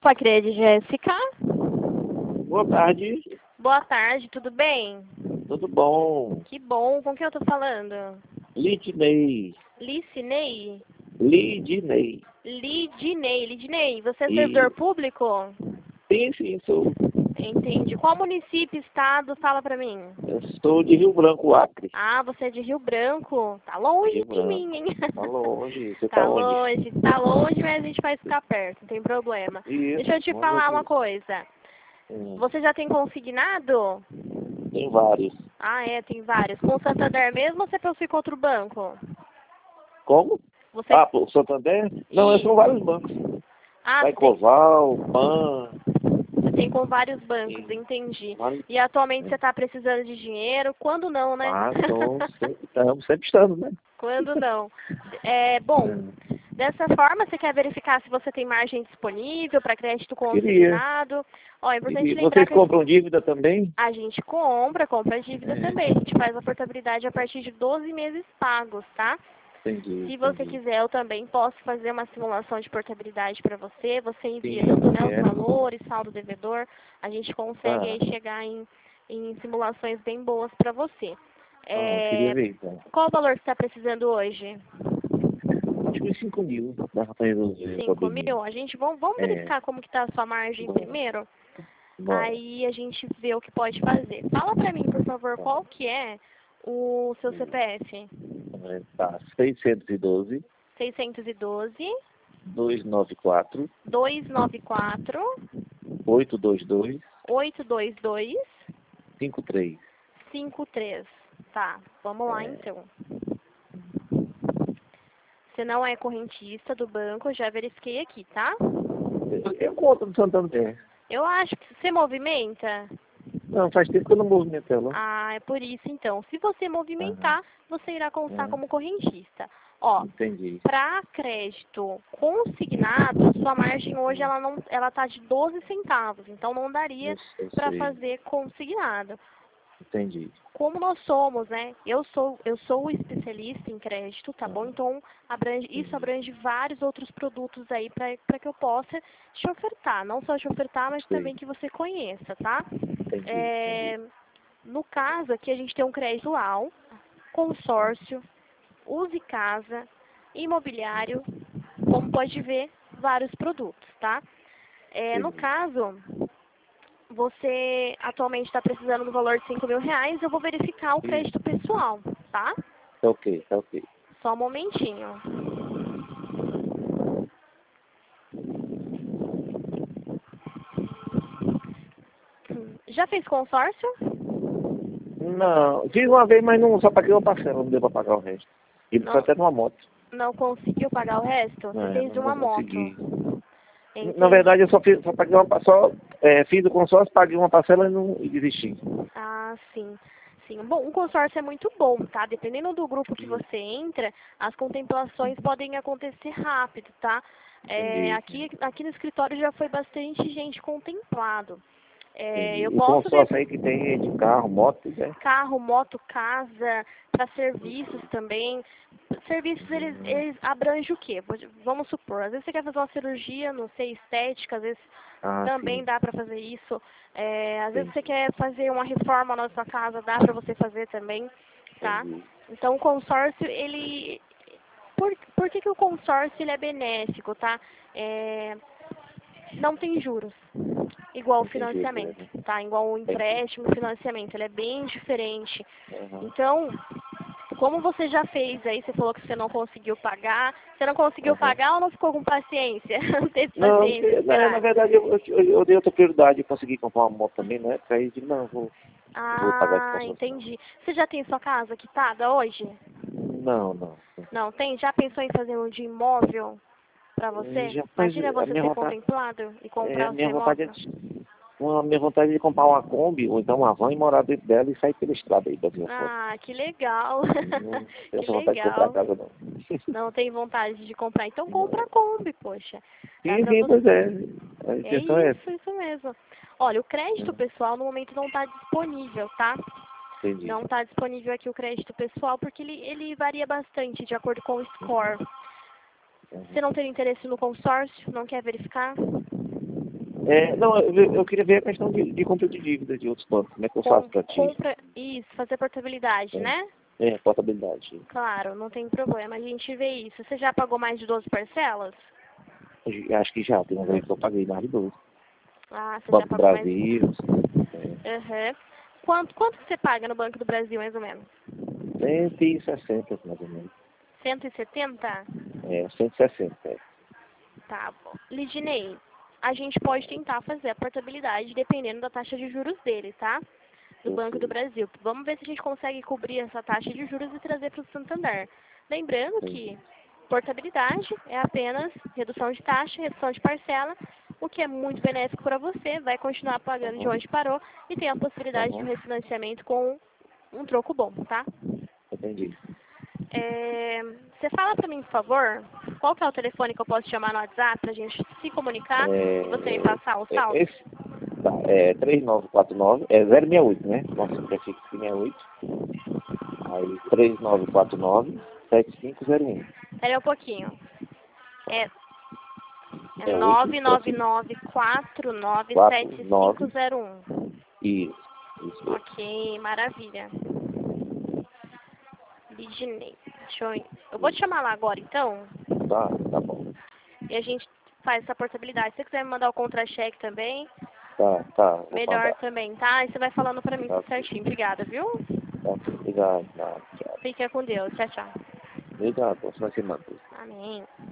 Pacrede, Jéssica. Boa tarde, Boa tarde, tudo bem? tudo bom? Que bom, com quem eu tô falando? Lidney, Licinei? Lidney. Lidnei, você é E servidor público? sim, sou. Entendi. Qual município, estado, fala pra mim? Eu sou de Rio Branco, Acre. Ah, você é de Rio Branco. Tá longe Rio de mim, Branco. hein? Tá longe. Você tá Tá onde? longe, mas a gente vai ficar perto, não tem problema. Isso, Deixa eu te falar uma coisa. Hum, Você já tem consignado? tem vários. Ah, é, tem vários. Com o Santander mesmo ou você pensou em outro banco? Como? Você... Ah, o Santander? Não, são vários bancos. Ah, Coval, PAN. você tem com vários bancos, E entendi. vários. E atualmente você está precisando de dinheiro? Quando não, né? Ah, sempre estamos, né? Quando não? Bom, dessa forma, você quer verificar se você tem margem disponível para crédito Queria. consignado? Ó, é importante E lembrar vocês que compram dívida também? a gente compra dívida também. A gente faz a portabilidade a partir de 12 meses pagos, tá? Se você Entendi. quiser, eu também posso fazer uma simulação de portabilidade para você. Você Sim, enviando, né, os quero. valores, saldo devedor, a gente consegue aí chegar em simulações bem boas para você. Queria ver, então. Qual o valor que você está precisando hoje? Acho que 5 mil dá pra resolver o 5 probleminha. mil? Vamos verificar como que está a sua margem Bom, primeiro? bora. Aí a gente vê o que pode fazer. Fala para mim, por favor, Tá. qual que é o seu CPF? Tá, 612 612 294 294 822 822 53. 53. Tá, vamos lá É, então. Você não é correntista do banco, eu já verifiquei aqui, tá? eu tenho conta do Santander. Eu acho que você movimenta. Não, faz tempo que eu não movimento ela. Ah, é por isso então. Se você Aham, movimentar, você irá constar é, como correntista. Ó, entendi. para crédito consignado, sua margem hoje ela tá de 12 centavos, então não daria Eu para sei, fazer consignado. entendi. Como nós somos, né? Eu sou o especialista em crédito, tá bom? Aham, Então isso entendi. abrange vários outros produtos aí para que eu possa te ofertar, não só te ofertar, mas Sei, também que você conheça, tá? entendi. No caso aqui a gente tem um crédito rural, consórcio, use casa, imobiliário, como pode ver, vários produtos, tá? No Entendi. caso, você atualmente está precisando do valor de 5 mil reais, eu vou verificar o Isso, crédito pessoal, tá? tá ok. Só um momentinho. Já fez consórcio? Não, fiz uma vez, mas não, só paguei uma parcela, não deu pra pagar o resto. E foi Não, até numa moto. não conseguiu pagar o resto? Você fez de Não uma moto. consegui. Na Entendi. verdade, eu só paguei fiz o consórcio, paguei uma parcela e desisti. Ah, sim. Sim. Bom, o consórcio é muito bom, tá? Dependendo do grupo que você entra, as contemplações podem acontecer rápido, tá? Entendi, Aqui no escritório já foi bastante gente contemplado. entendi. Eu O posso ver consórcio aí que tem é de carro, moto, né? carro, moto, casa, para serviços também. Serviços, eles abrangem o quê? Vamos supor, às vezes você quer fazer uma cirurgia, não sei, estética, às vezes também Sim, dá para fazer isso. Às vezes você entendi, quer fazer uma reforma na sua casa, dá para você fazer também, tá? entendi. Então o consórcio, ele... Por que o consórcio ele é benéfico, tá? Não tem juros, igual o Entendi, financiamento, tá? Igual o entendi. empréstimo e financiamento, ele é bem diferente. Aham, Então, como você já fez aí, você falou que você não conseguiu pagar, você não conseguiu aham. pagar ou não ficou com paciência? Não teve Não, paciência de na esperar? verdade, eu dei outra prioridade, eu consegui comprar uma moto também, né? Aí eu disse, não, vou pagar esse Ah, consórcio, não. entendi. Você já tem sua casa quitada hoje? Não. Não tem? Já pensou em fazer um de imóvel pra você? Já, mas Imagina a você minha ter vontade, contemplado e comprar a o minha seu vontade imóvel? a minha vontade é de comprar uma Kombi ou então uma van e morar dentro dela e sair pela estrada aí da minha foto. Ah, que legal. Não tenho Que essa vontade de comprar legal. casa, não. Não tem vontade de comprar, então compra a Não. Kombi, poxa. Dá Sim, pra sim, pois você. é. A É intenção é essa. isso mesmo. Olha, o crédito Uhum. pessoal no momento não está disponível, tá? Entendi. Não está disponível aqui o crédito pessoal porque ele varia bastante de acordo com o score. Uhum. Você não tem interesse no consórcio? Não quer verificar? Não, eu queria ver a questão de compra de dívida de outros bancos. Como é que eu faço para ti? Isso, fazer portabilidade, né? Portabilidade. Claro, não tem problema, a gente vê isso. Você já pagou mais de 12 parcelas? Eu acho que já, tem uma vez que eu paguei mais de 12. Ah, você já Banco do pagou mais. Brasil. Uhum. Quanto que você paga no Banco do Brasil, mais ou menos? 160, mais ou menos. 170? 160. Tá bom. Lidinei, a gente pode tentar fazer a portabilidade dependendo da taxa de juros dele, tá? Do Banco do Brasil. Vamos ver se a gente consegue cobrir essa taxa de juros e trazer para o Santander. Lembrando que portabilidade é apenas redução de taxa, redução de parcela, o que é muito benéfico para você, vai continuar pagando de onde parou e tem a possibilidade de um refinanciamento com um troco bom, tá? Entendi. Você fala para mim, por favor, qual que é o telefone que eu posso chamar no WhatsApp para a gente se comunicar e você me passar o saldo? Esse, tá, 3949, 068, né? Nosso prefixo 68. Aí 3949-7501. Espera aí um pouquinho. É 999497501. Isso. Ok, maravilha. Lidinei. Eu vou te chamar lá agora, então. Tá bom. E a gente faz essa portabilidade. Se você quiser me mandar o contra-cheque também, Tá. melhor também, tá? E você vai falando pra mim tudo Tá. certinho. Obrigada, viu? Tá, obrigado. Tchau. Fica com Deus. Tchau, tchau. Obrigado, você vai ser Amém.